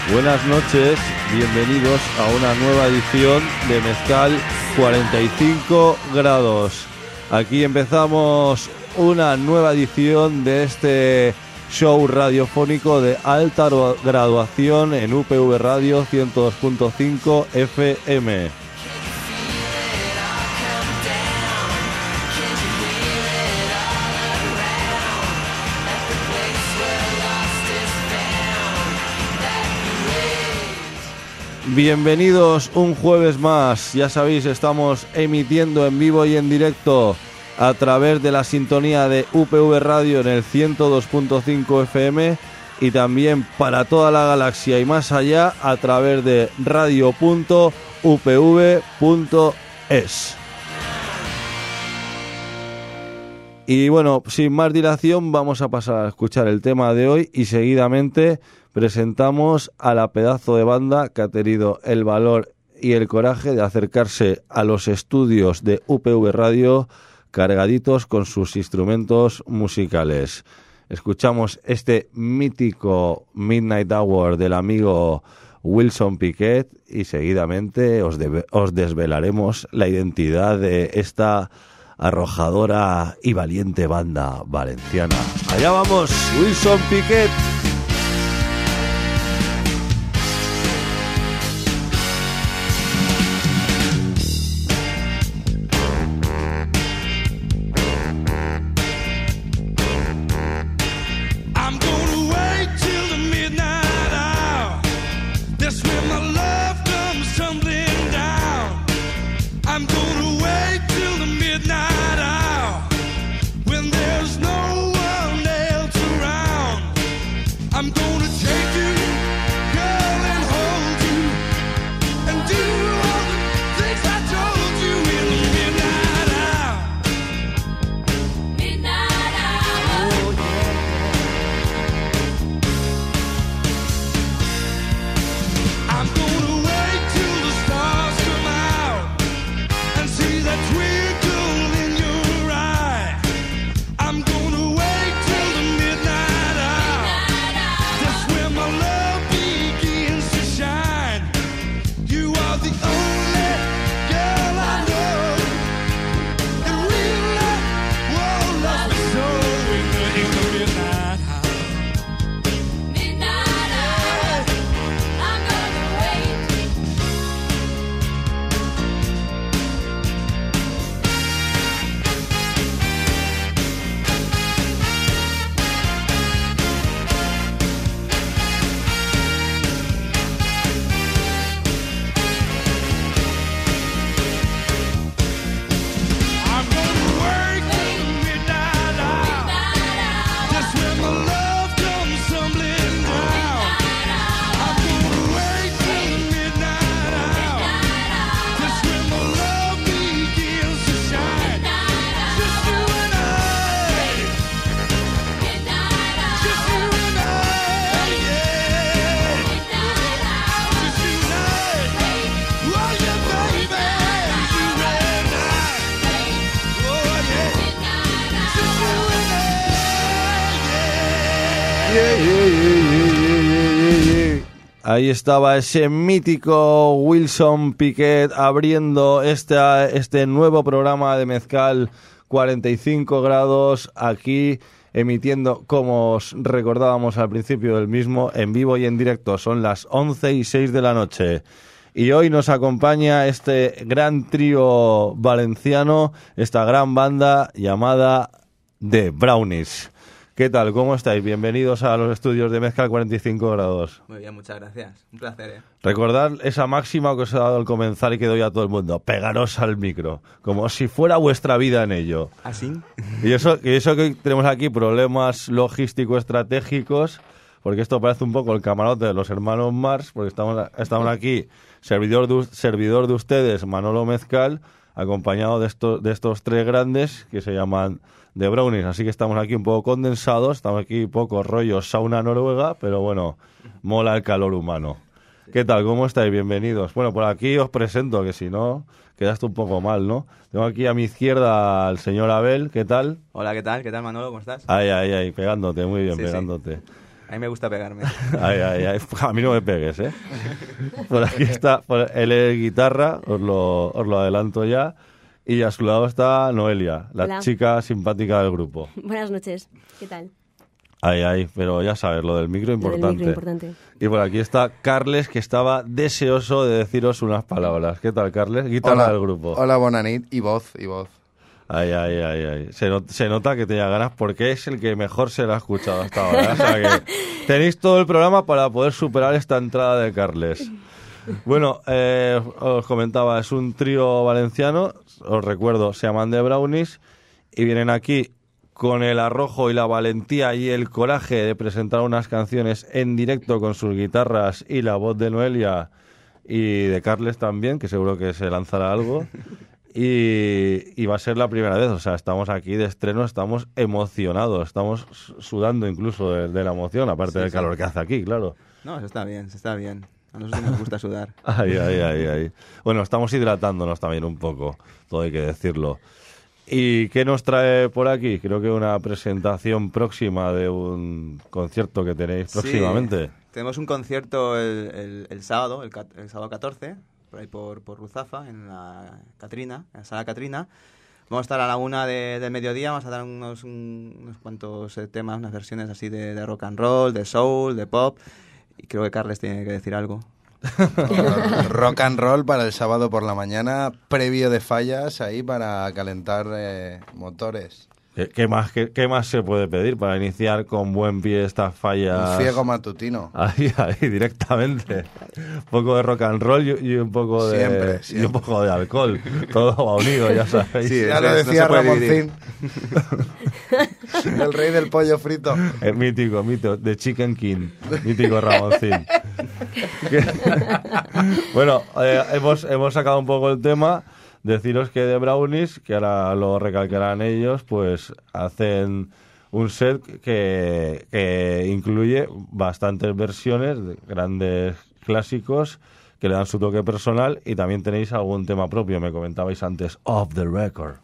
Buenas noches, bienvenidos a una nueva edición de Mezcal 45 grados. Aquí empezamos una nueva edición de este show radiofónico de alta graduación en UPV Radio 102.5 FM. Bienvenidos un jueves más, ya sabéis, estamos emitiendo en vivo y en directo a través de la sintonía de UPV Radio en el 102.5 FM y también para toda la galaxia y más allá a través de radio.upv.es. Y bueno, sin más dilación vamos a pasar a escuchar el tema de hoy y seguidamente presentamos a la pedazo de banda que ha tenido el valor y el coraje de acercarse a los estudios de UPV Radio cargaditos con sus instrumentos musicales. Escuchamos este mítico Midnight Hour del amigo Wilson Piquet y seguidamente os desvelaremos la identidad de esta arrojadora y valiente banda valenciana. Allá vamos, Wilson Piquet. Ahí estaba ese mítico Wilson Piquet abriendo este nuevo programa de Mezcal 45 grados, aquí emitiendo, como os recordábamos al principio del mismo, en vivo y en directo. Son las 11:06 de la noche. Y hoy nos acompaña este gran trío valenciano, esta gran banda llamada The Brownies. ¿Qué tal? ¿Cómo estáis? Bienvenidos a los estudios de Mezcal 45 grados. Muy bien, muchas gracias. Un placer, Recordad esa máxima que os he dado al comenzar y que doy a todo el mundo. Pegaros al micro, como si fuera vuestra vida en ello. ¿Así? Y eso que tenemos aquí problemas logísticos estratégicos, porque esto parece un poco el camarote de los hermanos Mars, porque estamos aquí, servidor de ustedes, Manolo Mezcal, acompañado de estos tres grandes que se llaman The Brownies, así que estamos aquí un poco condensados, estamos aquí un poco rollo sauna noruega, pero bueno, mola el calor humano. ¿Qué tal? ¿Cómo estáis? Bienvenidos. Bueno, por aquí os presento, que si no, quedaste un poco mal, ¿no? Tengo aquí a mi izquierda al señor Abel, ¿qué tal? Hola, ¿qué tal? ¿Qué tal, Manolo? ¿Cómo estás? Ay, pegándote, muy bien, sí, pegándote. Sí. A mí me gusta pegarme. Ay, ay, ay. A mí no me pegues, ¿eh? Por aquí está, él es guitarra, os lo adelanto ya. Y a su lado está Noelia, la Hola. chica simpática del grupo. Buenas noches, ¿qué tal? Ay, ay, pero ya sabes, lo del micro Lo del importante. micro, importante. Y por aquí está Carles, que estaba deseoso de deciros unas palabras. ¿Qué tal, Carles? Guitarra del grupo. Hola, bona nit. Y voz. Ay, ay, ay, ay. Se nota que tenía ganas porque es el que mejor se lo ha escuchado hasta ahora. O sea que tenéis todo el programa para poder superar esta entrada de Carles. Bueno, os comentaba, es un trío valenciano, os recuerdo, se llaman The Brownies y vienen aquí con el arrojo y la valentía y el coraje de presentar unas canciones en directo con sus guitarras y la voz de Noelia y de Carles también, que seguro que se lanzará algo. Y va a ser la primera vez, o sea, estamos aquí de estreno, estamos emocionados, estamos sudando incluso de la emoción, aparte del calor que hace aquí, claro. No, se está bien, se está bien. A nosotros nos gusta sudar. Ay, ay, ay, ay. Bueno, estamos hidratándonos también un poco, todo hay que decirlo. ¿Y qué nos trae por aquí? Creo que una presentación próxima de un concierto que tenéis próximamente. Sí, tenemos un concierto el sábado, el sábado 14, por ahí por Ruzafa, en la Catrina, en la Sala Catrina. Vamos a estar a la 1 del mediodía, vamos a dar unos cuantos temas, unas versiones así de rock and roll, de soul, de pop. Y creo que Carles tiene que decir algo. Rock and roll para el sábado por la mañana, previo de fallas ahí para calentar motores. ¿Qué más se puede pedir para iniciar con buen pie estas fallas? Un ciego matutino. Ahí, directamente. Un poco de rock and roll y un poco de Siempre. y un poco de alcohol. Todo va unido, ya sabéis. Sí, Ya eso lo es, no decía se puede Ramoncín. El rey del pollo frito. El mítico, de Chicken King. Mítico Ramoncín. Bueno, hemos sacado un poco el tema. Deciros que The Brownies, que ahora lo recalcarán ellos, pues hacen un set que incluye bastantes versiones de grandes clásicos que le dan su toque personal y también tenéis algún tema propio, me comentabais antes, off the record.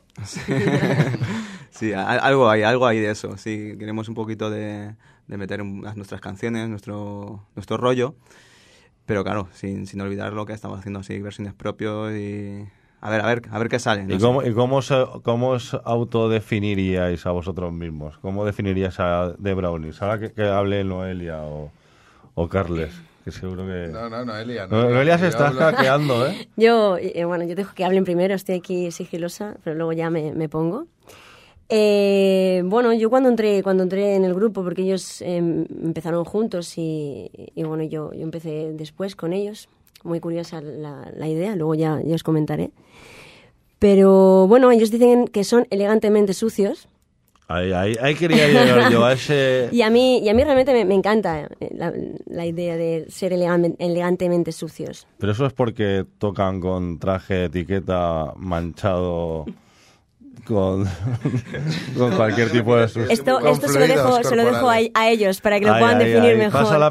Sí, algo hay de eso. Sí, queremos un poquito de meter nuestras canciones, nuestro rollo, pero claro, sin olvidar lo que estamos haciendo, así versiones propias y a ver qué sale. ¿Y cómo os autodefiniríais a vosotros mismos? ¿Cómo definiríais a The Brownies? Ahora que hable Noelia o Carles, que seguro que... No, Noelia. Noelia se está hackeando, ¿eh? Yo dejo que hablen primero, estoy aquí sigilosa, pero luego ya me pongo. Bueno, yo cuando entré en el grupo, porque ellos empezaron juntos y bueno, yo empecé después con ellos. Muy curiosa la idea, luego ya os comentaré. Pero bueno, ellos dicen que son elegantemente sucios. Ahí quería llegar yo a ese... Y a mí realmente me encanta la idea de ser elegantemente sucios. Pero eso es porque tocan con traje de etiqueta manchado con cualquier tipo de sucio. Esto se lo dejo a ellos para que lo puedan definir mejor. Pasa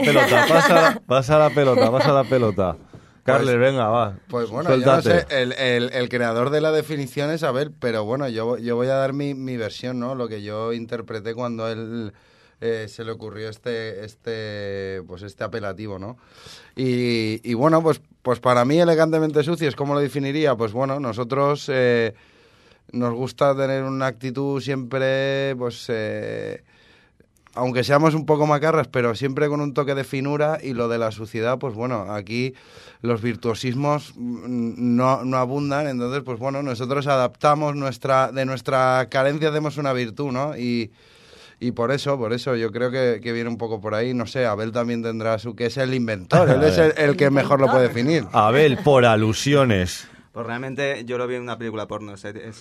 la pelota. Carles, venga, va. Pues bueno, suéltate. yo no sé, el creador de la definición es Abel, pero bueno, yo voy a dar mi versión, ¿no? Lo que yo interpreté cuando él se le ocurrió este apelativo, ¿no? Y bueno, pues para mí elegantemente sucios, ¿cómo lo definiría? Pues bueno, nosotros nos gusta tener una actitud siempre, pues... aunque seamos un poco macarras, pero siempre con un toque de finura, y lo de la suciedad, pues bueno, aquí los virtuosismos no abundan, entonces pues bueno, nosotros adaptamos de nuestra carencia hacemos una virtud, ¿no? Y por eso yo creo que viene un poco por ahí, no sé, Abel también tendrá que es el inventor, él es el que mejor lo puede definir. Abel, por alusiones. Pues realmente yo lo vi en una película porno.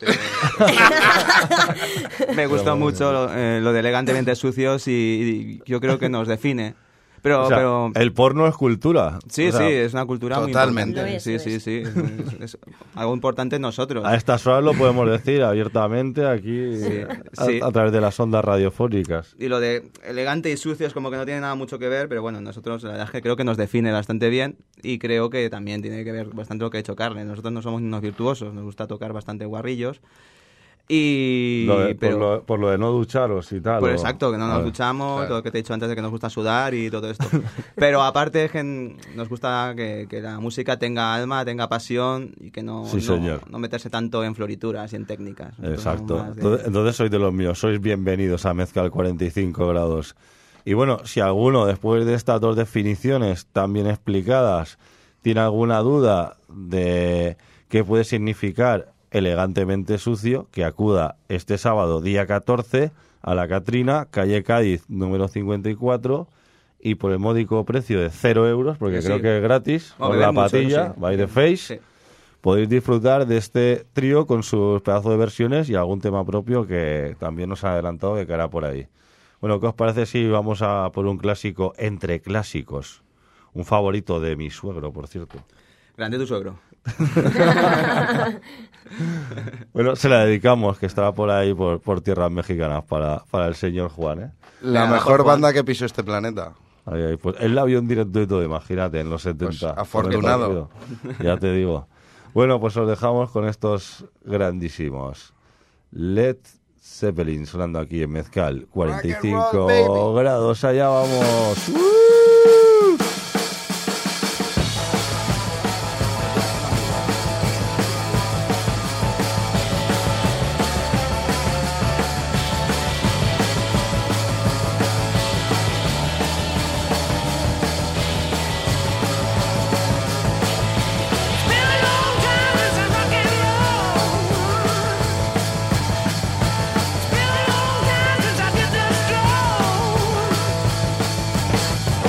Me gustó mucho lo de elegantemente sucios y yo creo que nos define. Pero el porno es cultura. Sí, es una cultura totalmente. muy importante. Sí. Es algo importante en nosotros. A estas horas lo podemos decir abiertamente aquí a través de las ondas radiofónicas. Y lo de elegante y sucio es como que no tiene nada mucho que ver, pero bueno, nosotros la verdad es que creo que nos define bastante bien y creo que también tiene que ver bastante lo que ha hecho Carles. Nosotros no somos unos virtuosos, nos gusta tocar bastante guarrillos. Por lo de no ducharos y tal. Pues exacto, que no nos duchamos, claro. todo lo que te he dicho antes de que nos gusta sudar y todo esto. Pero aparte es que nos gusta que la música tenga alma, tenga pasión y que no meterse tanto en florituras y en técnicas. Exacto. Entonces sois de los míos, sois bienvenidos a Mezcal 45 grados. Y bueno, si alguno, después de estas dos definiciones tan bien explicadas, tiene alguna duda de qué puede significar elegantemente sucio, que acuda este sábado, día 14, a la Catrina, calle Cádiz, número 54, y por el módico precio de 0 euros, porque creo que es gratis, con la patilla, by the face, podéis disfrutar de este trío con sus pedazos de versiones y algún tema propio que también nos ha adelantado que caerá por ahí. Bueno, ¿qué os parece si vamos a por un clásico entre clásicos? Un favorito de mi suegro, por cierto. Grande tu suegro. Bueno, se la dedicamos, que estará por ahí, por tierras mexicanas, para el señor Juan, ¿eh? La mejor banda que pisó este planeta. Ahí, pues él la vio en directo y todo, imagínate, en los 70. Pues afortunado. Ya te digo. Bueno, pues os dejamos con estos grandísimos Led Zeppelin sonando aquí en Mezcal 45 grados. Allá vamos. It's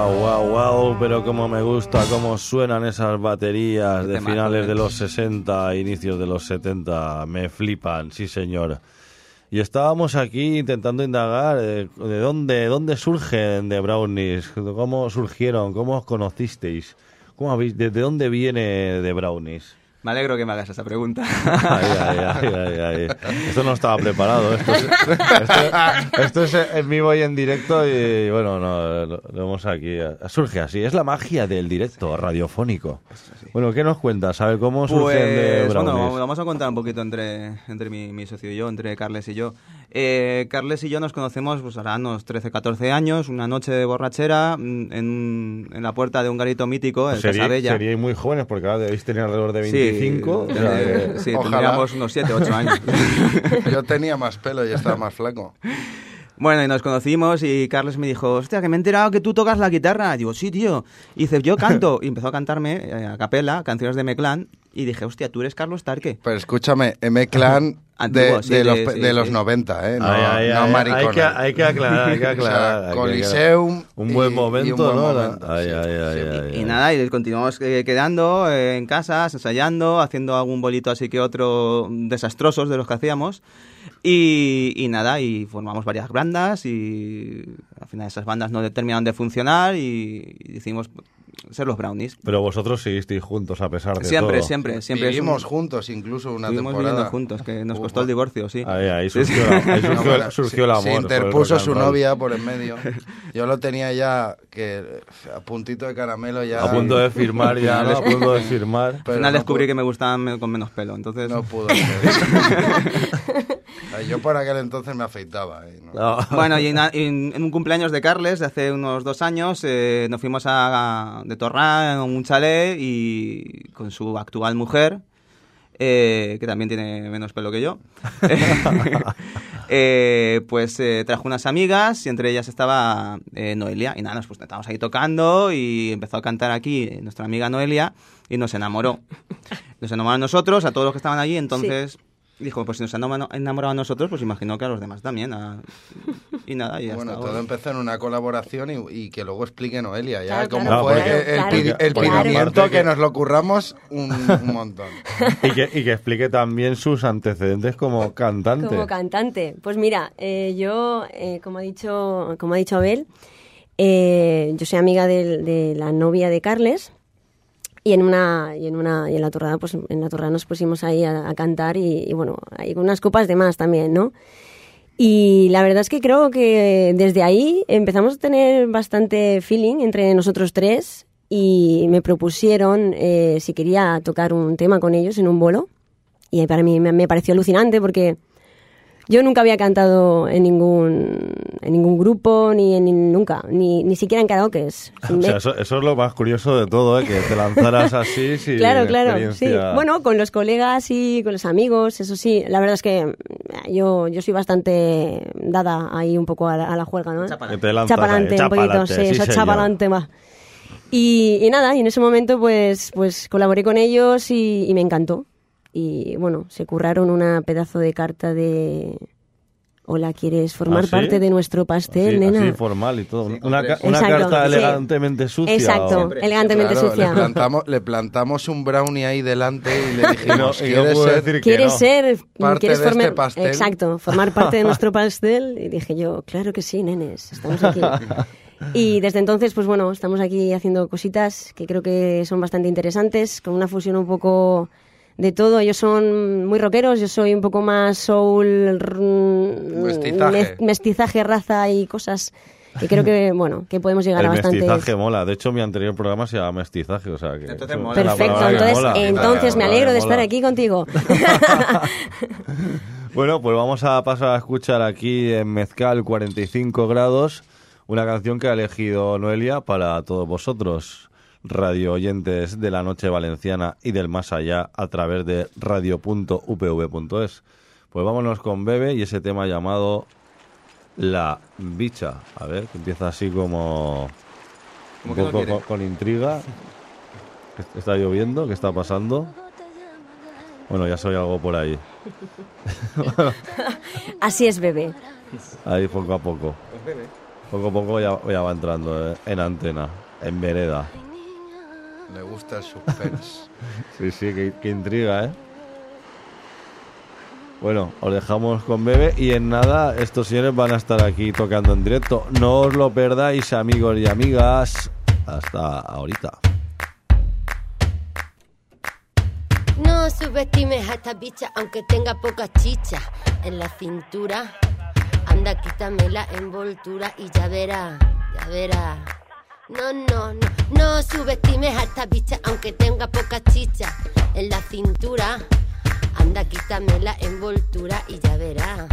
Wow, pero cómo me gusta cómo suenan esas baterías de finales de los 60, inicios de los 70, me flipan, sí señor. Y estábamos aquí intentando indagar de dónde surgen The Brownies, cómo surgieron, cómo os conocisteis, desde dónde viene The Brownies. Me alegro que me hagas esa pregunta. Ay. Esto no estaba preparado. Esto es en vivo y en directo y bueno, lo vemos aquí. Surge así. Es la magia del directo radiofónico. Bueno, ¿qué nos cuentas? A ver, ¿cómo surgen de Brownies? Bueno, vamos a contar un poquito entre mi socio y yo, entre Carles y yo. Carles y yo nos conocemos pues hará unos 13, 14 años, una noche de borrachera en la puerta de un garito mítico, en Casabella. Seríais muy jóvenes porque ahora debéis tener alrededor de 25. Sí, tendríamos unos 7, 8 años. Yo tenía más pelo y estaba más flaco. Bueno, y nos conocimos y Carles me dijo, hostia, que me he enterado que tú tocas la guitarra. Y digo, sí, tío. Y dice, yo canto. Y empezó a cantarme a capela canciones de M-Clan. Y dije, hostia, tú eres Carlos Tarque. Pero escúchame, M-Clan de los 90, ¿eh? No maricones. Hay que aclarar. O sea, Coliseum. Un buen momento, ¿no? Y nada, y continuamos quedando en casas, ensayando, haciendo algún bolito así que otro desastrosos de los que hacíamos. Y nada, y formamos varias bandas y al final esas bandas no terminaron de funcionar y decidimos ser los Brownies. Pero vosotros seguisteis juntos a pesar de siempre, todo. Siempre. Vivimos juntos incluso una temporada. viviendo juntos, que nos costó el divorcio, sí. Ahí surgió el amor. Se interpuso su novia por en medio. Yo lo tenía ya a puntito de caramelo ya. A punto de firmar ya, ¿no? A punto de firmar. Al final descubrí que me gustaban con menos pelo, entonces... No pudo ser. Yo por aquel entonces me afeitaba. No. Bueno, y en un cumpleaños de Carles, de hace unos 2 años, nos fuimos de Torrán en un chalet y con su actual mujer, que también tiene menos pelo que yo, trajo unas amigas y entre ellas estaba Noelia. Y nada, pues estábamos ahí tocando y empezó a cantar aquí nuestra amiga Noelia y nos enamoró. Nos enamoró a nosotros, a todos los que estaban allí, entonces... Sí. Dijo, pues si nos han enamorado a nosotros, pues imagino que a los demás también. Y nada, y ya bueno, está. Todo empezó en una colaboración y que luego explique Noelia. Ya claro, cómo fue el pidimiento que nos lo curramos un montón. Y que explique también sus antecedentes como cantante. Como cantante. Pues mira, yo, como ha dicho Abel, yo soy amiga de la novia de Carles. Y en la torrada, pues en la torrada nos pusimos ahí a cantar y bueno, hay unas copas de más también, ¿no? Y la verdad es que creo que desde ahí empezamos a tener bastante feeling entre nosotros tres y me propusieron si quería tocar un tema con ellos en un bolo. Y para mí me pareció alucinante porque yo nunca había cantado en ningún grupo, nunca, ni siquiera en karaokes. O sea, eso es lo más curioso de todo, que te lanzaras así sin Claro, experiencia. sí. Bueno, con los colegas y con los amigos, eso sí. La verdad es que yo soy bastante dada ahí un poco a la juerga, ¿no? Chapalante, un poquito, sí, eso chapalante va. Y nada, y en ese momento pues colaboré con ellos y me encantó. Y bueno, se curraron una pedazo de carta de... Hola, ¿quieres formar parte de nuestro pastel, nena? Así formal y todo. Sí, una carta elegantemente sucia. Exacto, elegantemente sucia. Le plantamos un brownie ahí delante y le dijimos, ¿quieres ser parte de este pastel? Exacto, formar parte de nuestro pastel. Y dije yo, claro que sí, nenes, estamos aquí. Y desde entonces, pues bueno, estamos aquí haciendo cositas que creo que son bastante interesantes, con una fusión un poco... de todo. Ellos son muy rockeros, yo soy un poco más soul, mestizaje, raza y cosas que creo que, bueno, que podemos llegar a bastante... El mestizaje mola. De hecho, mi anterior programa se llama Mestizaje, o sea que... Entonces mola. Perfecto, entonces me alegro de estar aquí contigo. Bueno, pues vamos a pasar a escuchar aquí en Mezcal 45 grados una canción que ha elegido Noelia para todos vosotros, radio oyentes de la noche valenciana y del más allá, a través de radio.upv.es. Pues vámonos con Bebe y ese tema llamado La Bicha. A ver, que empieza así como un poco con intriga. ¿Está lloviendo? ¿Qué está pasando? Bueno, ya soy algo por ahí. Así es, Bebe. Ahí poco a poco. Pues Bebe. Poco a poco ya va entrando en antena, en vereda. Le gusta el suspense. Sí, qué intriga, ¿eh? Bueno, os dejamos con Bebe y en nada estos señores van a estar aquí tocando en directo. No os lo perdáis, amigos y amigas. Hasta ahorita. No subestimes a esta bicha aunque tenga poca chicha en la cintura. Anda, quítame la envoltura y ya verá. No subestimes a esta bicha aunque tenga poca chicha en la cintura. Anda, quítame la envoltura y ya verá.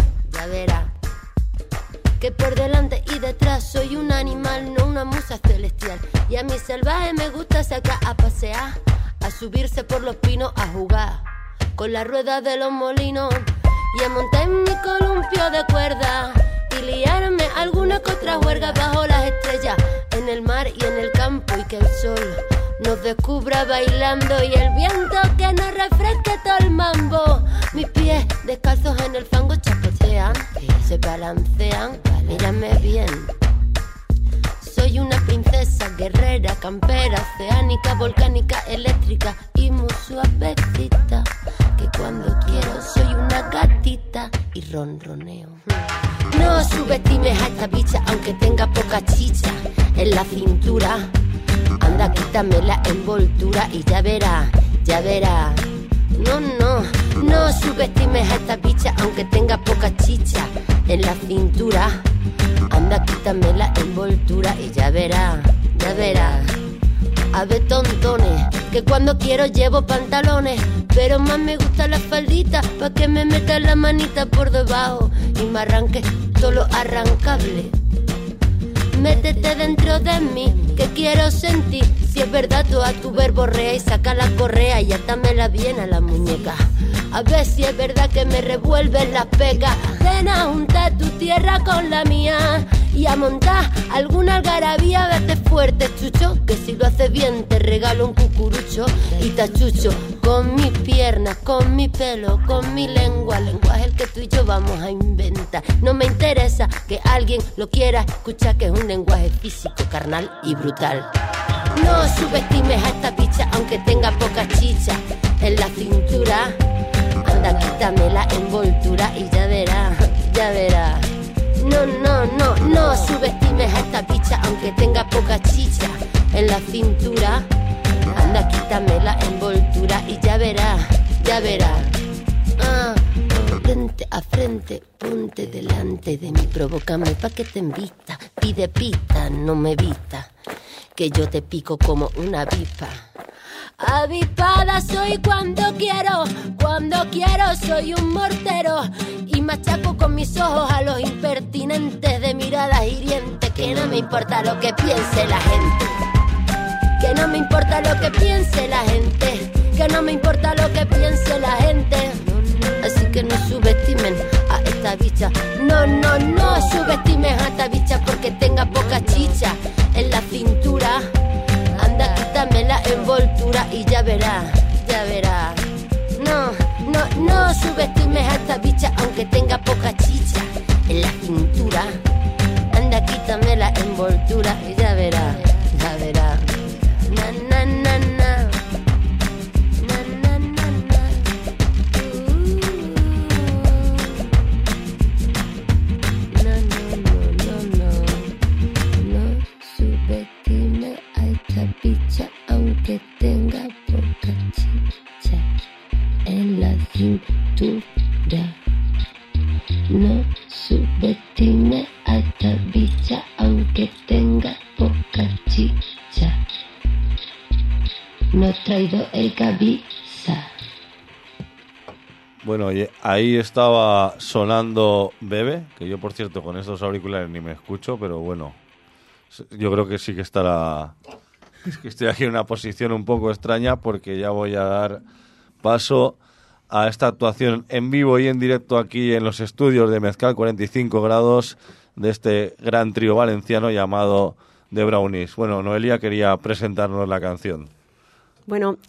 Que por delante y detrás soy un animal, no una musa celestial. Y a mi salvaje me gusta sacar a pasear, a subirse por los pinos, a jugar con la rueda de los molinos y a montar en mi columpio de cuerda y liarme alguna que otra juerga bajo las estrellas, en el mar y en el campo, y que el sol nos descubra bailando y el viento que nos refresque todo el mambo. Mis pies descalzos en el fango chapotean, se balancean, mírame bien. Soy una princesa guerrera, campera, oceánica, volcánica, eléctrica y muy suavecita, que cuando quiero soy una gatita y ronroneo. No subestimes a esta bicha aunque tenga poca chicha en la cintura. Anda, quítame la envoltura y ya verá. No subestimes a esta bicha aunque tenga poca chicha en la cintura. Anda, quítame la envoltura y ya verá. A ver, tontones, que cuando quiero llevo pantalones, pero más me gusta la faldita, pa' que me meta la manita por debajo y me arranque todo lo arrancable. Métete dentro de mí, que quiero sentir. Si es verdad, tú a tu verborrea y saca la correa y atámela bien a la muñeca. A ver si es verdad que me revuelven las pecas. Ven a juntar tu tierra con la mía y a montar alguna algarabía. Vete fuerte, chucho, que si lo haces bien te regalo un cucurucho y te achucho con mis piernas, con mi pelo, con mi lengua. Lenguaje el que tú y yo vamos a inventar. No me interesa que alguien lo quiera escuchar, que es un lenguaje físico, carnal y brutal. No subestimes a esta bicha aunque tenga poca chicha en la cintura. Anda, quítame la envoltura y ya verá. No subestimes a esta bicha aunque tenga poca chicha en la cintura. Anda, quítame la envoltura y ya verá. Frente a frente, ponte delante de mí, provócame pa' que te invita. Pide pista, no me vista, que yo te pico como una avispa. Avispada soy cuando quiero soy un mortero y machaco con mis ojos a los impertinentes de miradas hirientes. Que no me importa lo que piense la gente, que no me importa lo que piense la gente, que no me importa lo que piense la gente. Así que no subestimen a esta bicha. No subestimen a esta bicha porque tenga poca chicha en la cintura. Anda, quítame la envoltura y ya verá. No subestimes a esta bicha aunque tenga poca chicha en la cintura. Anda, quítame la envoltura y ya verá. Que tenga poca chicha en la cintura. No subestime a esta bicha aunque tenga poca chicha. No he traído el cabeza. Bueno, y ahí estaba sonando Bebe, que yo por cierto con estos auriculares ni me escucho, pero bueno, yo creo que sí que estará... Es que estoy aquí en una posición un poco extraña porque ya voy a dar paso a esta actuación en vivo y en directo aquí en los estudios de Mezcal 45 grados de este gran trío valenciano llamado The Brownies. Bueno, Noelia quería presentarnos la canción. Bueno,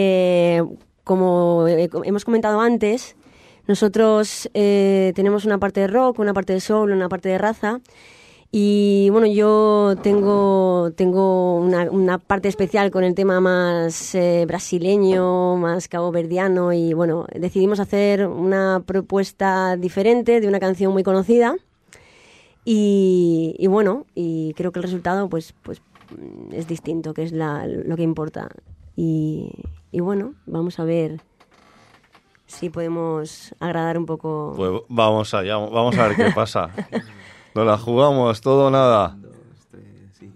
como hemos comentado antes, nosotros tenemos una parte de rock, una parte de soul, una parte de raza. Y bueno, yo tengo una parte especial con el tema más brasileño, más caboverdiano, y bueno, decidimos hacer una propuesta diferente de una canción muy conocida. Y bueno, y creo que el resultado pues es distinto, que es lo que importa. Y bueno, vamos a ver si podemos agradar un poco. Pues vamos allá, vamos a ver qué pasa. Nos la jugamos, todo o nada. 1, 2, 3, sí.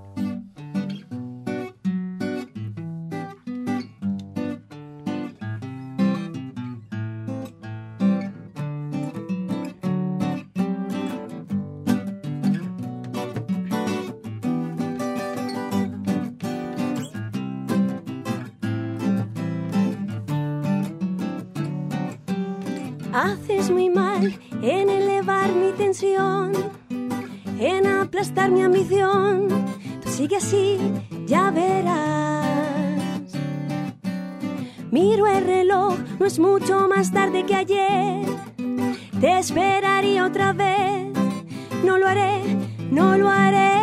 Haces muy mal en elevar mi tensión, en aplastar mi ambición. Tú sigue así, ya verás. Miro el reloj, no es mucho más tarde que ayer. Te esperaría otra vez. No lo haré, no lo haré.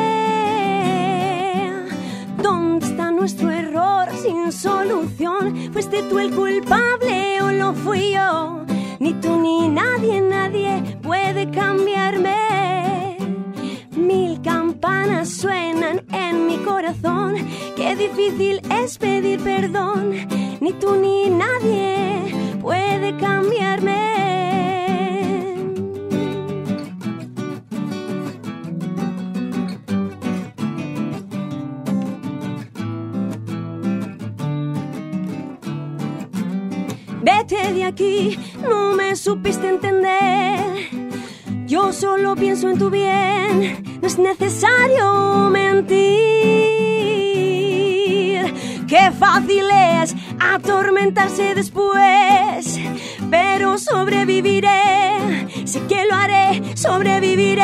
¿Dónde está nuestro error sin solución? ¿Fuiste tú el culpable o lo fui yo? Ni tú ni nadie, nadie puede cambiarme. 1000 campanas suenan en mi corazón. Qué difícil es pedir perdón. Ni tú ni nadie puede cambiarme. Vete de aquí, no me supiste entender. Yo solo pienso en tu bien, no es necesario mentir. Qué fácil es atormentarse después, pero sobreviviré, sé que lo haré, sobreviviré.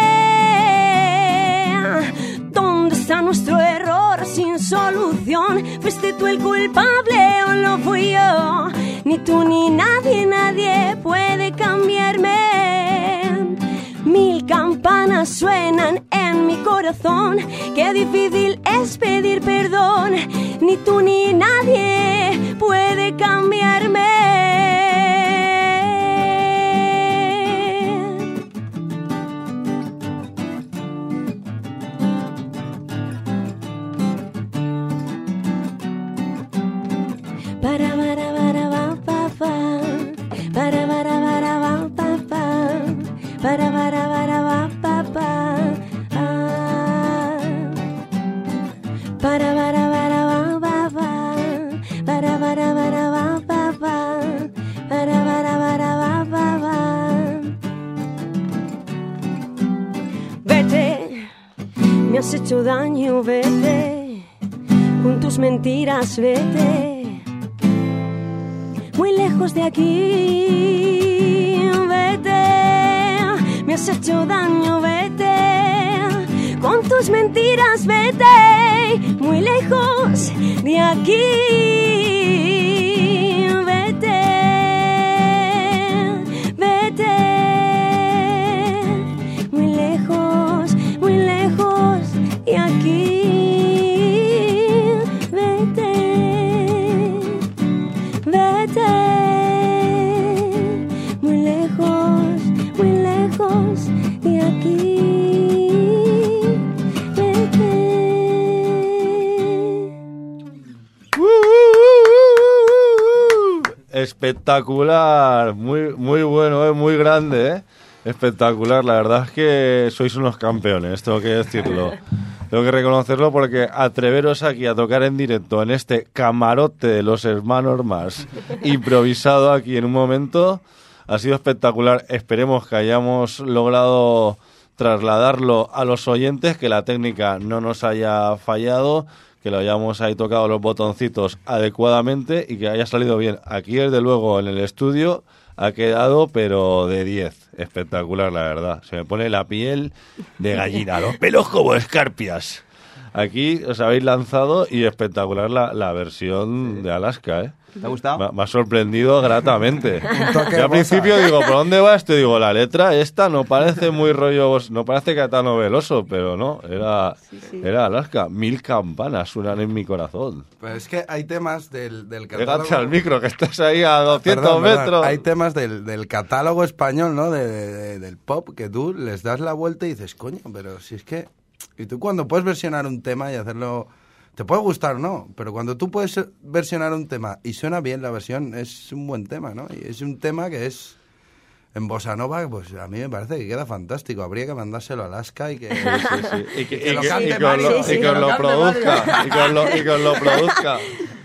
¿Dónde está nuestro error sin solución? ¿Fuiste tú el culpable o lo fui yo? Ni tú ni nadie, nadie puede cambiarme. 1000 campanas suenan en mi corazón. Qué difícil es pedir perdón. Ni tú ni nadie puede cambiarme. Vete, me has hecho daño, vete, con tus mentiras, vete, muy lejos de aquí, vete, me has hecho daño, vete, con tus mentiras, vete, muy lejos de aquí, vete, vete, muy lejos de aquí, vete, vete, muy lejos de aquí. Espectacular, muy bueno, muy grande, espectacular. La verdad es que sois unos campeones, tengo que decirlo. Tengo que reconocerlo porque atreveros aquí a tocar en directo en este camarote de los hermanos Mars, improvisado aquí en un momento, ha sido espectacular. Esperemos que hayamos logrado trasladarlo a los oyentes, que la técnica no nos haya fallado, que lo hayamos ahí tocado los botoncitos adecuadamente y que haya salido bien. Aquí, desde luego, en el estudio ha quedado, pero de 10. Espectacular, la verdad. Se me pone la piel de gallina, los pelos como escarpias. Aquí os habéis lanzado y espectacular la versión de Alaska, ¿eh? ¿Te ha gustado? Me ha sorprendido gratamente. toque Yo al bossa. principio digo, ¿por dónde va esto? Y digo, la letra esta no parece muy rollo, no parece Caetano Veloso, pero no, era Alaska. 1000 campanas suenan en mi corazón. Pero es que hay temas del Pégate catálogo... al micro, que estás ahí a 200 Perdón. metros. Hay temas del catálogo español, ¿no? Del pop, que tú les das la vuelta y dices, coño, pero si es que... Y tú cuando puedes versionar un tema y hacerlo... Te puede gustar o no, pero cuando tú puedes versionar un tema y suena bien la versión, es un buen tema, ¿no? Y es un tema que es... En Bossa Nova, pues a mí me parece que queda fantástico. Habría que mandárselo a Alaska y que... Y que que lo y cante que os lo- Mario. y que os lo cante produzca. Y que os lo produzca.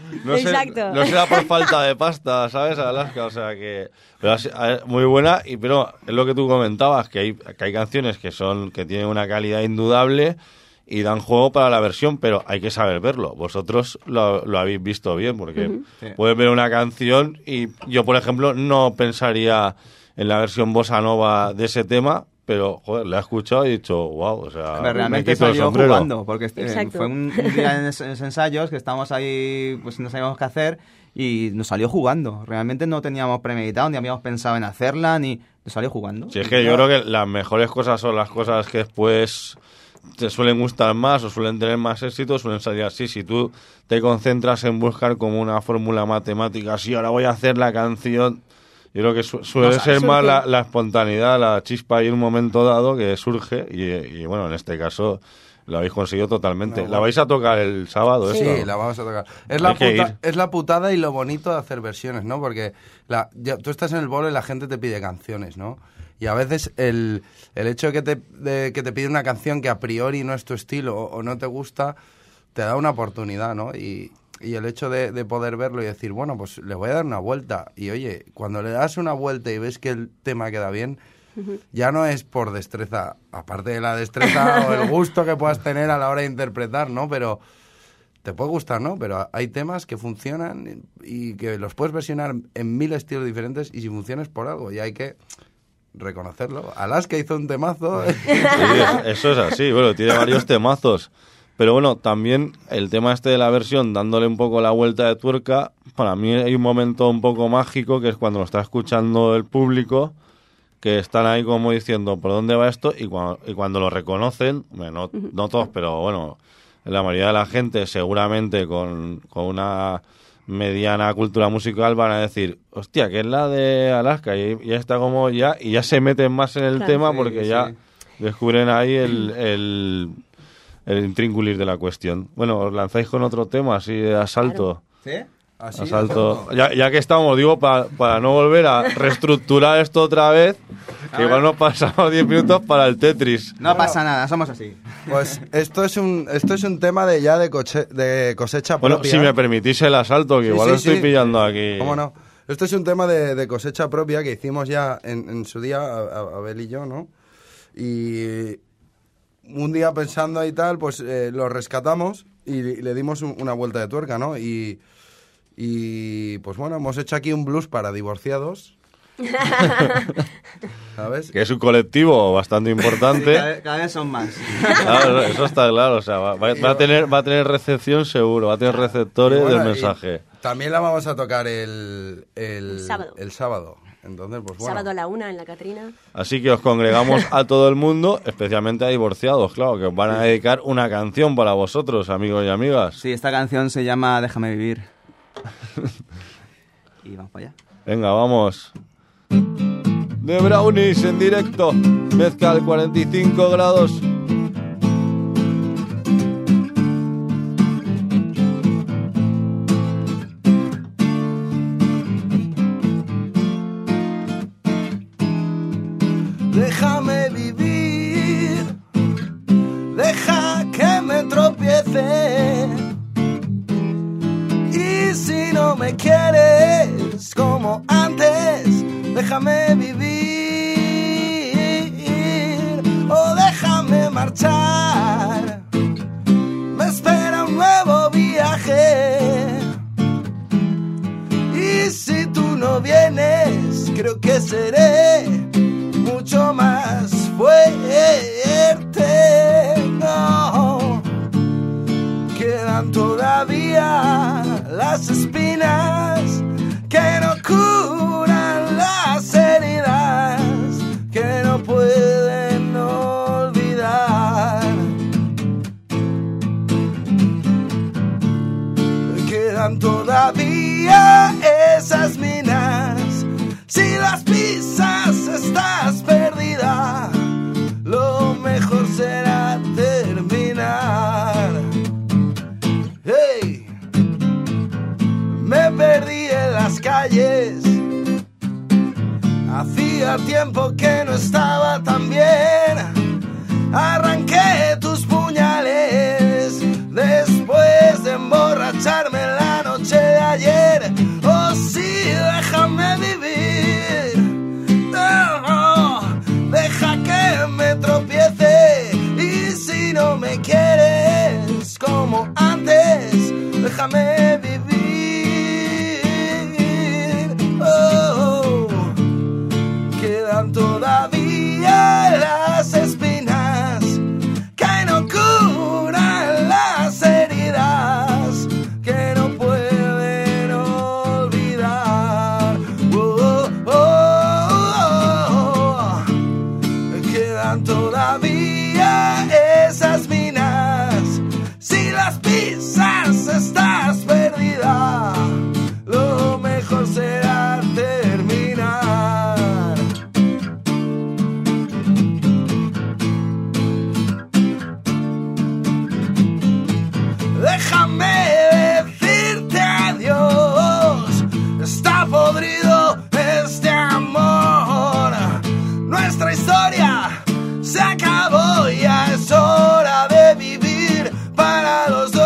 Exacto. No será por falta de pasta, ¿sabes? Alaska, o sea que... Pero muy buena, pero es lo que tú comentabas, que hay canciones que tienen una calidad indudable y dan juego para la versión, pero hay que saber verlo. Vosotros lo habéis visto bien, porque Sí. puedes ver una canción y yo, por ejemplo, no pensaría en la versión bossa nova de ese tema, pero, joder, la he escuchado y he dicho, wow, o sea, Pero realmente me quito el salió sombrero. jugando, porque Exacto. fue un día en los ensayos que estábamos ahí, pues no sabíamos qué hacer y nos salió jugando. Realmente no teníamos premeditado, ni habíamos pensado en hacerla, ni nos salió jugando. Si es que yo creo que las mejores cosas son las cosas que después te suelen gustar más o suelen tener más éxito, suelen salir así. Si tú te concentras en buscar como una fórmula matemática, sí, ahora voy a hacer la canción, yo creo que suele ser más la espontaneidad, la chispa y un momento dado que surge y bueno, en este caso lo habéis conseguido totalmente. No, ¿La vais a tocar el sábado? Sí. esto? Sí, la vamos a tocar. Hay que ir. Es la putada y lo bonito de hacer versiones, ¿no? Porque tú estás en el bolo y la gente te pide canciones, ¿no? Y a veces el hecho de que te pide una canción que a priori no es tu estilo o no te gusta, te da una oportunidad, ¿no? Y el hecho de poder verlo y decir, bueno, pues le voy a dar una vuelta. Y oye, cuando le das una vuelta y ves que el tema queda bien, ya no es por destreza, aparte de la destreza o el gusto que puedas tener a la hora de interpretar, ¿no? Pero te puede gustar, ¿no? Pero hay temas que funcionan y que los puedes versionar en 1000 estilos diferentes y si funciona es por algo y hay que reconocerlo. Alaska hizo un temazo. Sí, eso es así, bueno, tiene varios temazos. Pero bueno, también el tema este de la versión, dándole un poco la vuelta de tuerca, para mí hay un momento un poco mágico, que es cuando lo está escuchando el público, que están ahí como diciendo, ¿por dónde va esto? Y cuando lo reconocen, bueno, no todos, pero bueno, la mayoría de la gente seguramente con una mediana cultura musical van a decir, hostia, que es la de Alaska, y ya está como y ya se meten más en el Claro. tema Sí, porque sí. ya descubren ahí el intríngulis de la cuestión. Bueno, os lanzáis con otro tema así de asalto. ¿Sí? Así, Asalto. Ya que estamos, digo, para no volver a reestructurar esto otra vez, que igual nos pasamos 10 minutos para el Tetris. No pasa nada, somos así. Pues esto es un tema de cosecha Bueno, propia. si me permitís el asalto, que Sí, igual sí, lo estoy sí. pillando aquí. ¿Cómo no? Esto es un tema de cosecha propia que hicimos ya en su día, Abel y yo, ¿no? Y un día pensando y tal, pues lo rescatamos y le dimos una vuelta de tuerca, ¿no? Y pues bueno, hemos hecho aquí un blues para divorciados. ¿Sabes? Que es un colectivo bastante importante. Cada vez son más. Claro, eso está claro. O sea, va a tener recepción seguro, va a tener receptores Y bueno, del y mensaje. También la vamos a tocar el sábado. el sábado. Entonces, pues bueno. Sábado a la 1 en la Catrina. Así que os congregamos a todo el mundo, especialmente a divorciados, claro, que os van a dedicar una canción para vosotros, amigos y amigas. Sí, esta canción se llama Déjame vivir. Y vamos para allá. Venga, vamos. De Brownies en directo, mezcal 45 grados. Déjame vivir, deja que me tropiece. Y si no me quieres como antes, déjame vivir o déjame marchar. Me espera un nuevo viaje. Y si tú no vienes, creo que seré mucho más fuerte. No, quedan todavía las espinas quedan todavía esas minas. Si las pisas estás perdida, lo mejor será terminar. Déjame decirte adiós, está podrido este amor. Nuestra historia se acabó, ya es hora de vivir para los dos.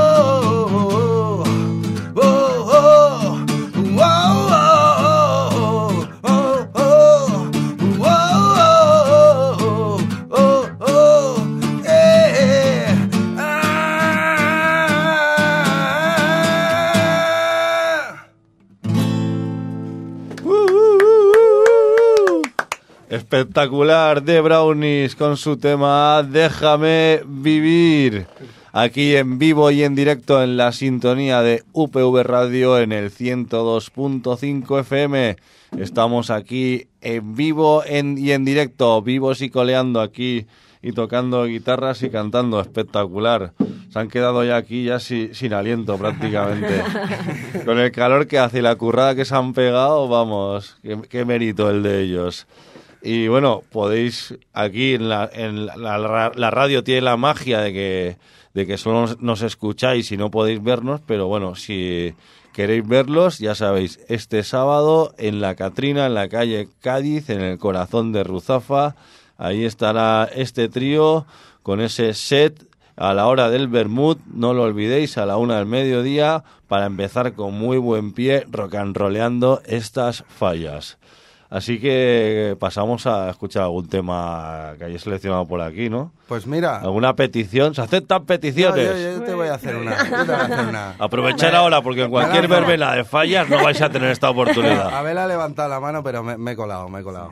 Espectacular de Brownies con su tema Déjame Vivir. Aquí en vivo y en directo en la sintonía de UPV Radio en el 102.5 FM. Estamos aquí en vivo y en directo, vivos y coleando aquí y tocando guitarras y cantando. Espectacular. Se han quedado ya aquí ya sin aliento prácticamente. Con el calor que hace y la currada que se han pegado, vamos, qué mérito el de ellos. Y bueno, podéis aquí en la radio tiene la magia de que solo nos escucháis y no podéis vernos, pero bueno, si queréis verlos, ya sabéis, este sábado en la Catrina, en la calle Cádiz, en el corazón de Ruzafa, ahí estará este trío con ese set a la hora del vermut, no lo olvidéis, a la 1 del mediodía, para empezar con muy buen pie rock and rolleando estas fallas. Así que pasamos a escuchar algún tema que hayáis seleccionado por aquí, ¿no? Pues mira... ¿Alguna petición? ¿Se aceptan peticiones? No, yo te voy a hacer una. Aprovechar ahora, porque en cualquier verbena de fallas no vais a tener esta oportunidad. Abel ha levantado la mano, pero me he colado.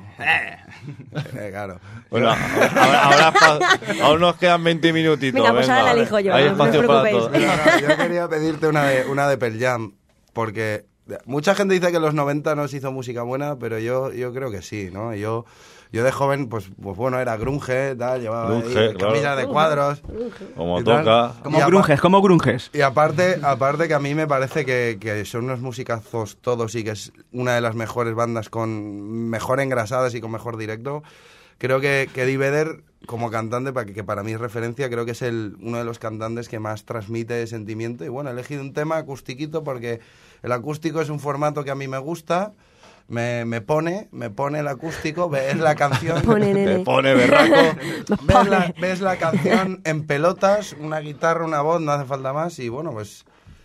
Claro. Bueno, aún nos quedan 20 minutitos. Venga, pues ahora la elijo yo, hay no espacio os para preocupéis. todos. Yo quería pedirte una de Pearl Jam, porque... Mucha gente dice que en los 90 no se hizo música buena, pero yo creo que sí, ¿no? Yo de joven, pues bueno, era grunge, tal, llevaba grunge, camisas de cuadros. Como toca. Como grunges. Y aparte que a mí me parece que son unos musicazos todos y que es una de las mejores bandas con mejor engrasadas y con mejor directo. Creo que Eddie Vedder, como cantante, que para mí es referencia, creo que es uno de los cantantes que más transmite sentimiento. Y bueno, he elegido un tema acustiquito porque el acústico es un formato que a mí me gusta. Me pone el acústico, ves la canción... Me pone berraco. Ves la canción en pelotas, una guitarra, una voz, no hace falta más. Y bueno, pues...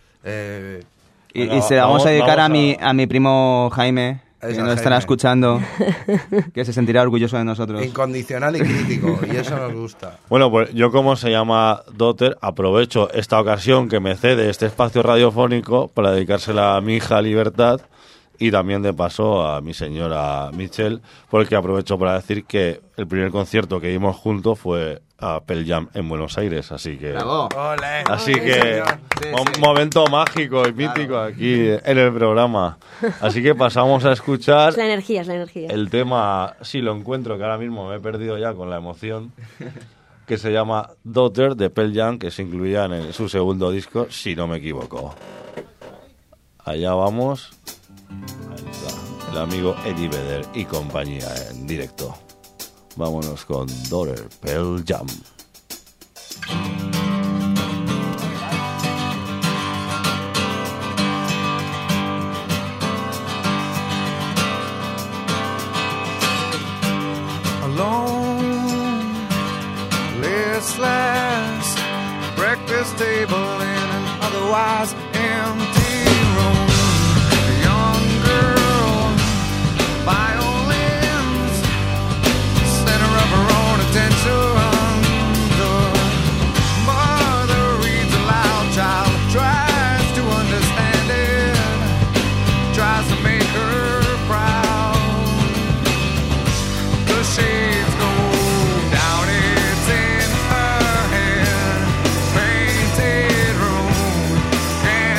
Y se la vamos a dedicar a mi primo Jaime... Que nos estará escuchando, que se sentirá orgulloso de nosotros. Incondicional y crítico, y eso nos gusta. Bueno, pues yo, como se llama Daughter, aprovecho esta ocasión que me cede este espacio radiofónico para dedicársela a mi hija Libertad y también de paso a mi señora Michelle, porque aprovecho para decir que el primer concierto que dimos juntos fue a Pearl Jam en Buenos Aires, así que... ¡Bravo! ¡Olé! Así que momento mágico y mítico aquí en el programa. Así que pasamos a escuchar... Es la energía. El tema, si lo encuentro, que ahora mismo me he perdido ya con la emoción, que se llama Daughter, de Pearl Jam, que se incluía en su segundo disco, si no me equivoco. Allá vamos. Ahí está, el amigo Eddie Vedder y compañía en directo. Vámonos con Daughter, Pearl Jam. Alone, listless, breakfast table in an otherwise empty room. A young girl, violins, center of her own attention. The mother reads aloud, child tries to understand it, tries to make her proud. The shades go down, it's in her head, painted room,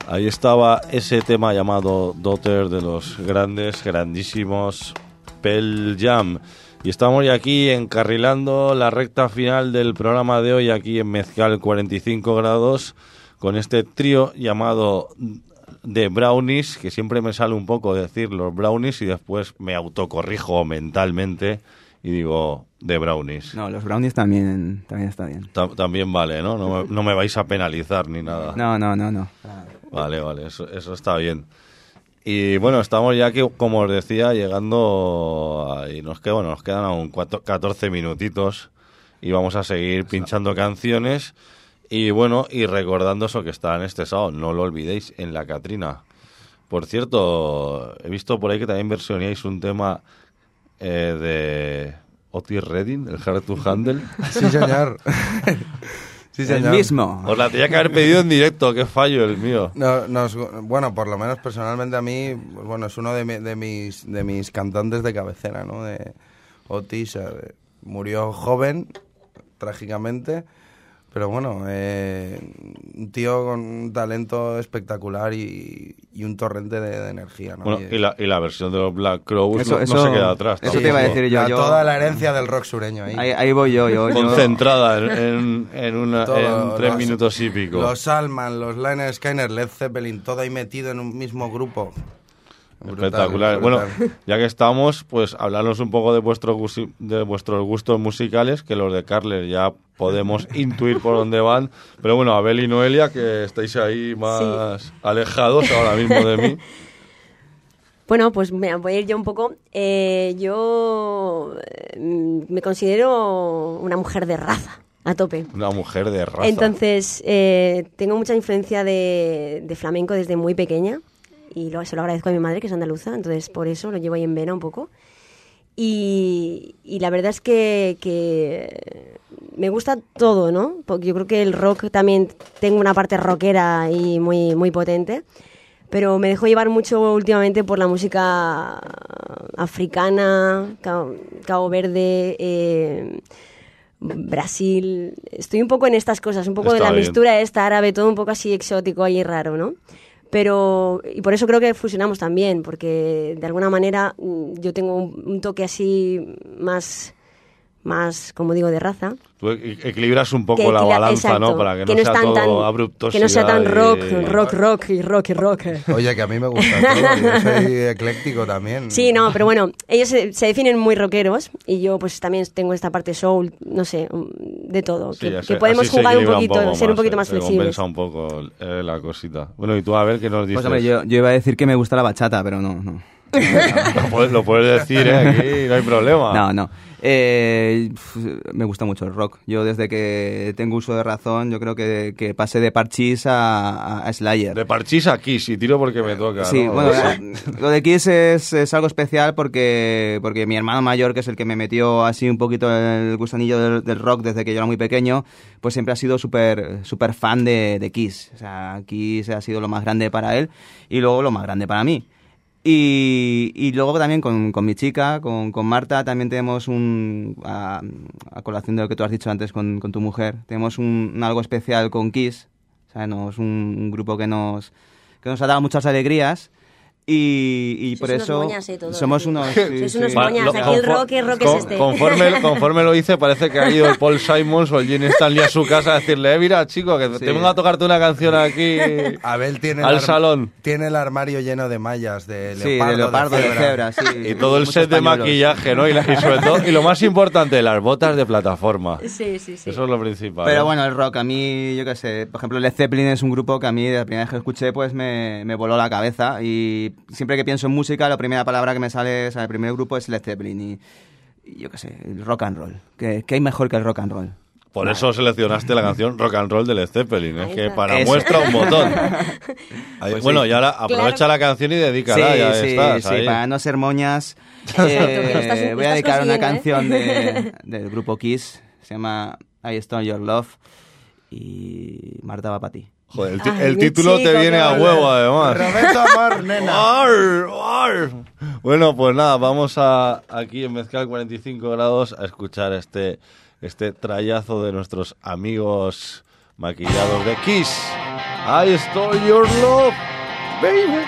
Ahí estaba ese tema llamado Daughter de los grandísimos Pearl Jam. Y estamos ya aquí encarrilando la recta final del programa de hoy aquí en Mezcal 45 grados con este trío llamado The Brownies, que siempre me sale un poco decir los Brownies y después me autocorrijo mentalmente y digo The Brownies. No, los Brownies también está bien. También vale, ¿no? No me vais a penalizar ni nada. No. Vale, eso está bien. Y bueno, estamos ya que, como os decía, llegando y nos quedan aún 14 minutitos y vamos a seguir pinchando canciones y bueno, y recordando eso que está en este sábado, no lo olvidéis, en La Catrina. Por cierto, he visto por ahí que también versionáis un tema de Otis Redding, el Hard to Handle. Sí, señor. Sí, el mismo. Os la tenía que haber pedido en directo, qué fallo el mío. Bueno, por lo menos personalmente a mí, pues bueno, es uno de mis cantantes de cabecera, ¿no? De Otis, murió joven, trágicamente, pero bueno, un tío con un talento espectacular y un torrente de energía, ¿no? Bueno, y la versión de los Black Crowes no se queda atrás. Eso te iba a decir yo. Toda la herencia del rock sureño ahí. Ahí voy yo. Concentrada en 3 minutos y pico. Los Allman, los Lynyrd Skynyrd, Led Zeppelin, todo ahí metido en un mismo grupo. Espectacular. Bueno, ya que estamos, pues hablarnos un poco de vuestros gustos musicales, que los de Carles ya podemos intuir por dónde van. Pero bueno, Abel y Noelia, que estáis ahí más alejados ahora mismo de mí. Bueno, pues voy a ir yo un poco. Yo me considero una mujer de raza, a tope. Una mujer de raza. Entonces, tengo mucha influencia de flamenco desde muy pequeña. Y se lo agradezco a mi madre, que es andaluza, entonces por eso lo llevo ahí en vena un poco. Y la verdad es que me gusta todo, ¿no? Porque yo creo que el rock también tengo una parte rockera y muy, muy potente, pero me dejo llevar mucho últimamente por la música africana, Cabo Verde, Brasil. Estoy un poco en estas cosas, un poco de la mistura esta árabe, todo un poco así exótico y raro, ¿no? Pero, y por eso creo que fusionamos también, porque de alguna manera yo tengo un toque así más, como digo, de raza. Tú equilibras un poco la balanza, exacto, ¿no? Para que no sea todo abruptosidad. Que no sea tan rock y rock. Oye, que a mí me gusta todo, yo soy ecléctico también. Sí, no, pero bueno, ellos se definen muy rockeros y yo pues también tengo esta parte soul, no sé, de todo. Sí, que podemos jugar un poquito, ser un poquito más flexibles. Compensa un poco la cosita. Bueno, y tú a ver qué nos dices. Pues hombre, yo iba a decir que me gusta la bachata, pero no. Lo puedes decir, aquí no hay problema. No. Me gusta mucho el rock. Yo desde que tengo uso de razón, yo creo que pasé de Parchís a Slayer. De Parchís a Kiss, y tiro porque me toca. Sí, ¿no? Bueno, lo de Kiss es algo especial porque mi hermano mayor, que es el que me metió así un poquito el gusanillo del rock desde que yo era muy pequeño, pues siempre ha sido súper fan de Kiss. O sea, Kiss ha sido lo más grande para él y luego lo más grande para mí. Y luego también con mi chica, con Marta, también tenemos a colación de lo que tú has dicho antes con tu mujer, tenemos algo especial con Kiss, o sea, un grupo que nos ha dado muchas alegrías. Y por eso somos unos moñas. Aquí el rock es este. Conforme lo hice, parece que ha ido el Paul Simons o el Gene Stanley a su casa a decirle, mira, chico, que te vengo a tocarte una canción aquí Abel tiene al salón. Tiene el armario lleno de mallas, de leopardo, de cebra. Sí, y todo el set de maquillaje, ¿no? Y sobre todo, y lo más importante, las botas de plataforma. Sí. Eso es lo principal. Pero bueno, el rock, a mí, yo qué sé, por ejemplo, Led Zeppelin es un grupo que a mí, de la primera vez que escuché, pues me voló la cabeza. Y siempre que pienso en música, la primera palabra que me sale, o sea, el primer grupo es Led Zeppelin y yo qué sé, el rock and roll. ¿Qué hay mejor que el rock and roll? Por eso seleccionaste la canción Rock and Roll de Led Zeppelin, es que para muestra un botón. Pues bueno, y ahora aprovecha la canción y dedícala, ya estás. Sí, para no ser moñas, voy a dedicar una canción del grupo Kiss, se llama I Stole Your Love y Marta va para ti. Joder, el título te viene a huevo, además. Prometo amor, nena. Bueno, pues nada, vamos aquí en Mezcal 45 grados a escuchar este trayazo de nuestros amigos maquillados de Kiss. I Stole Your Love, baby.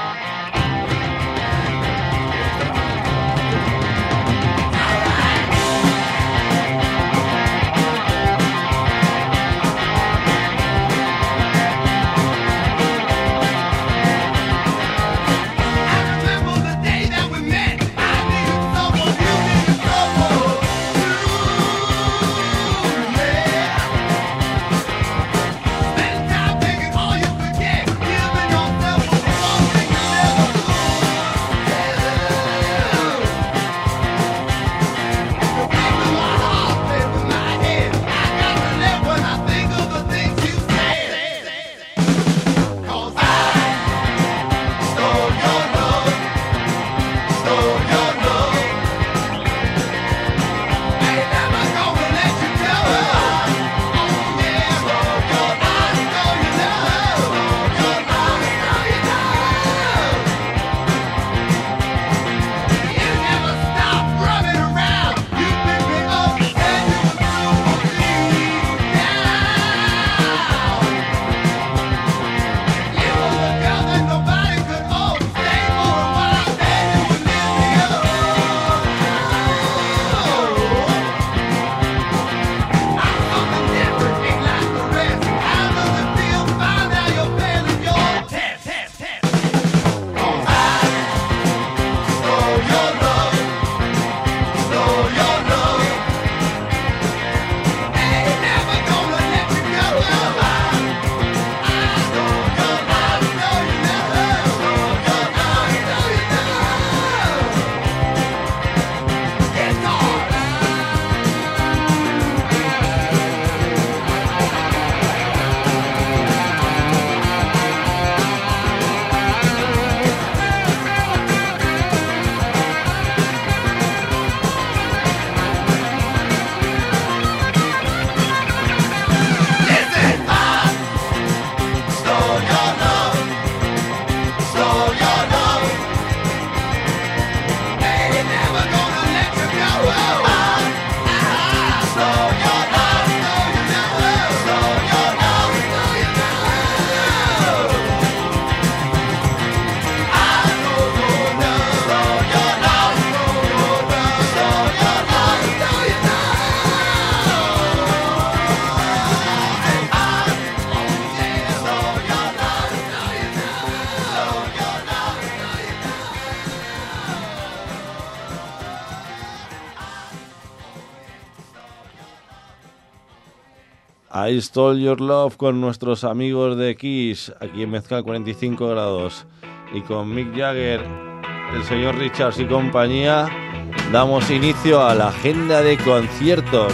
I Stole Your Love con nuestros amigos de Kiss, aquí en Mezcal 45 grados. Y con Mick Jagger, el señor Richards y compañía, damos inicio a la agenda de conciertos.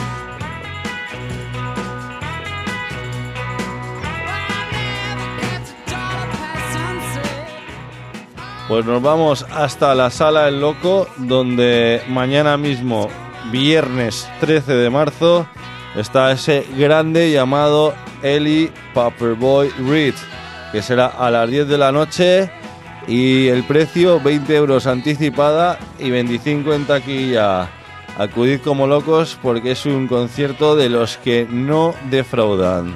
Pues nos vamos hasta la Sala El Loco, donde mañana mismo, viernes 13 de marzo, está ese grande llamado Eli Paperboy Reed, que será a las 10 de la noche y el precio 20 euros anticipada y 25 en taquilla. Acudid como locos porque es un concierto de los que no defraudan.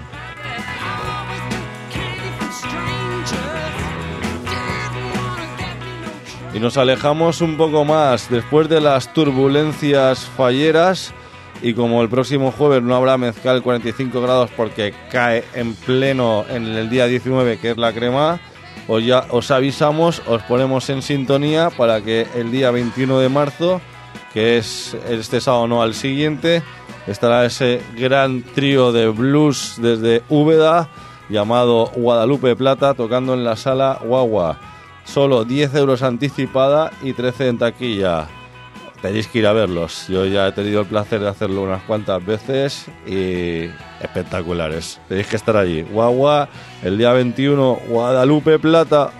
Y nos alejamos un poco más después de las turbulencias falleras. Y como el próximo jueves no habrá Mezcal 45 grados porque cae en pleno en el día 19, que es la crema, pues ya os avisamos, os ponemos en sintonía para que el día 21 de marzo, que es este sábado no al siguiente, estará ese gran trío de blues desde Úbeda llamado Guadalupe Plata tocando en la Sala Guagua. Solo 10 euros anticipada y 13 en taquilla. Tenéis que ir a verlos. Yo ya he tenido el placer de hacerlo unas cuantas veces y espectaculares. Tenéis que estar allí. Guagua, el día 21, Guadalupe Plata.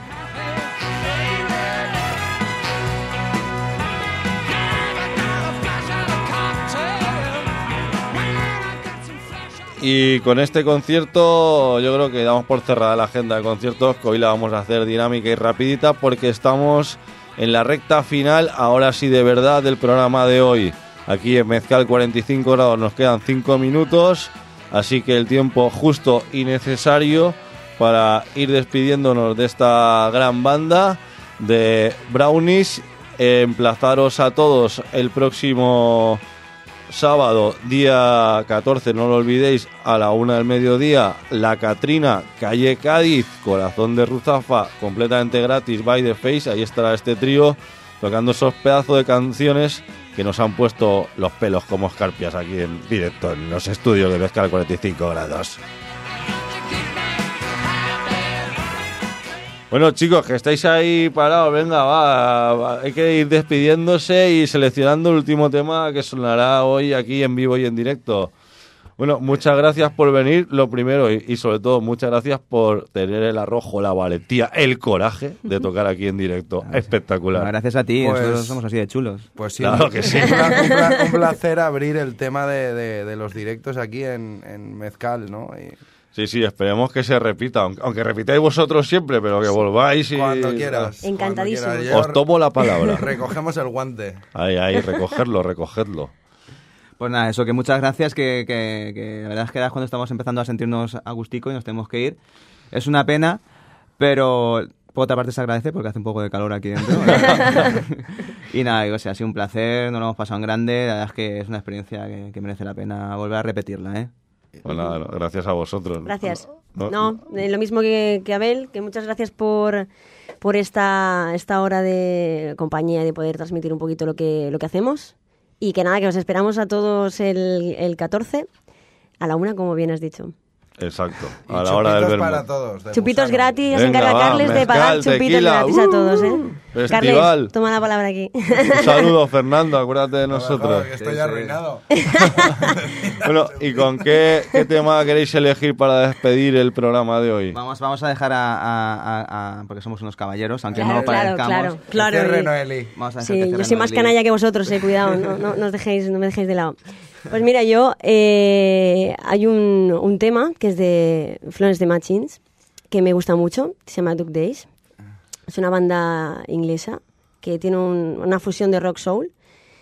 Y con este concierto yo creo que damos por cerrada la agenda de conciertos, que hoy la vamos a hacer dinámica y rapidita porque estamos en la recta final, ahora sí de verdad, del programa de hoy. Aquí en Mezcal 45 grados nos quedan 5 minutos Así que el tiempo justo y necesario para ir despidiéndonos de esta gran banda de Brownies. Emplazaros a todos el próximo sábado, día 14, no lo olvidéis, a la 1 del mediodía, La Catrina, calle Cádiz, corazón de Ruzafa, completamente gratis, by the face. Ahí estará este trío tocando esos pedazos de canciones que nos han puesto los pelos como escarpias aquí en directo en los estudios de Mezcal 45 grados. Bueno, chicos, que estáis ahí parados, venga, va, hay que ir despidiéndose y seleccionando el último tema que sonará hoy aquí en vivo y en directo. Bueno, muchas gracias por venir, lo primero, y sobre todo muchas gracias por tener el arrojo, la valentía, el coraje de tocar aquí en directo. Espectacular. Bueno, gracias a ti, Pues- nosotros somos así de chulos. Pues sí, Claro que sí. Un placer abrir el tema de los directos aquí en Mezcal, ¿no? Y Sí, esperemos que se repita, aunque repitáis vosotros siempre, pero que volváis y... cuando quieras. Encantadísimo. cuando quieras. Os tomo la palabra. Recogemos el guante. Ahí, recogerlo. Pues nada, eso, que muchas gracias, que la verdad es que ahora es cuando estamos empezando a sentirnos a gustico y nos tenemos que ir. Es una pena, pero por otra parte se agradece porque hace un poco de calor aquí dentro. Y nada, o sea, ha sido un placer, nos lo hemos pasado en grande, la verdad es que es una experiencia que merece la pena volver a repetirla, ¿eh? Pues nada, gracias a vosotros. Gracias. No, No, lo mismo que Abel, que muchas gracias por esta hora de compañía y de poder transmitir un poquito lo que hacemos. Y que nada, que os esperamos a todos el 14 a la 1, como bien has dicho. Exacto, Y a la hora del chupitos vermut. para todos. de Chupitos gusano. gratis, se Venga, encarga va, Carles de mezcal, pagar chupitos tequila, gratis a todos, ¿eh? festival. Carles, toma la palabra aquí. Un saludo, Fernando, acuérdate de nosotros. Joder, que estoy Sí, arruinado. Bueno, ¿y con qué tema queréis elegir para despedir el programa de hoy? Vamos a dejar porque somos unos caballeros, aunque no Claro, lo parezcamos. claro. Cierre y- Noeli. Vamos a dejar Sí, que yo cierre soy más Noeli. canalla que vosotros, cuidado, no me dejéis de lado. Pues mira, yo hay un tema que es de Florence the Machines que me gusta mucho, se llama Dog Days. Es una banda inglesa que tiene una fusión de rock soul.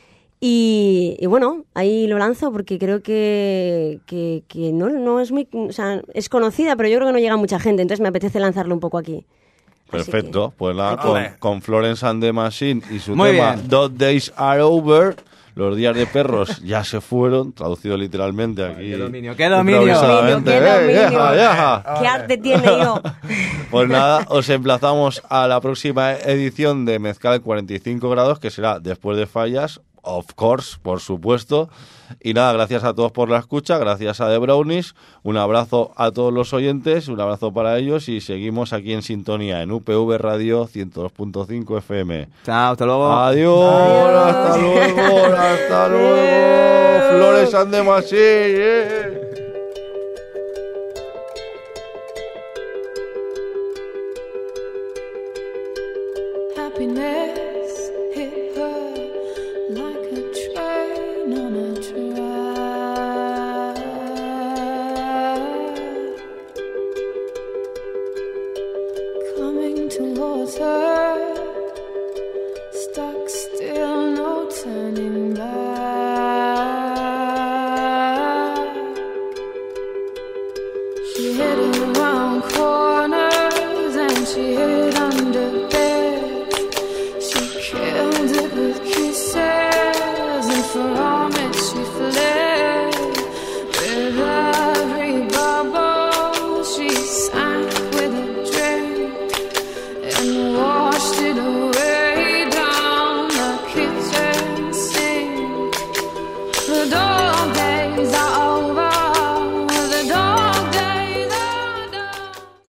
Y bueno, ahí lo lanzo porque creo que no es muy... O sea, es conocida, pero yo creo que no llega a mucha gente, entonces me apetece lanzarlo un poco aquí. Así Perfecto, pues nada, Ole. con Florence and the Machine y su Muy tema bien. Dog Days Are Over. Los días de perros ya se fueron, traducido literalmente aquí. ¡Qué dominio, qué dominio! improvisadamente. ¡Qué dominio! Vieja. ¿Qué arte tiene yo? Pues nada, os emplazamos a la próxima edición de Mezcal 45 grados, que será después de Fallas, of course, por supuesto. Y nada, gracias a todos por la escucha, gracias a The Brownies, un abrazo a todos los oyentes, un abrazo para ellos y seguimos aquí en sintonía en UPV Radio 102.5 FM. Chao, hasta luego. Adiós, hasta luego, Flores and the Machine. Happiness hit her like a train on a track. Coming towards her, stuck still, no turning back. She hid around corners and she hid under beds. She killed it with kisses and from it she fled. With every bubble she sank with a drink and washed it away down the kitchen sink. The door